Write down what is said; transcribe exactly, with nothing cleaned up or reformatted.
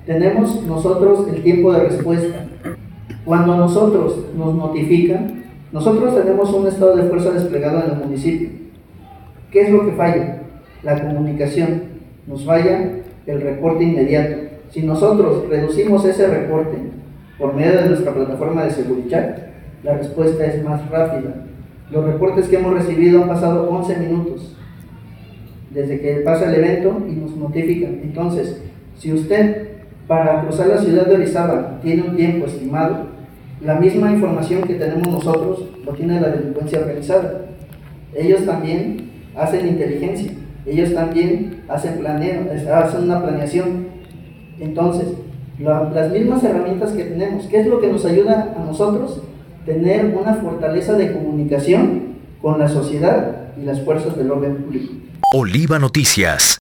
Tenemos nosotros el tiempo de respuesta. Cuando nosotros nos notifican, nosotros tenemos un estado de fuerza desplegado en el municipio. ¿Qué es lo que falla? La comunicación. Nos falla el reporte inmediato. Si nosotros reducimos ese reporte por medio de nuestra plataforma de Seguridad, la respuesta es más rápida. Los reportes que hemos recibido han pasado once minutos desde que pasa el evento y nos notifican. Entonces, si usted para cruzar la ciudad de Orizaba tiene un tiempo estimado, la misma información que tenemos nosotros lo tiene la delincuencia organizada. Ellos también hacen inteligencia, ellos también hacen planeo, hacen una planeación. Entonces, la, las mismas herramientas que tenemos, ¿qué es lo que nos ayuda a nosotros? Tener una fortaleza de comunicación con la sociedad y las fuerzas del orden público. Oliva Noticias.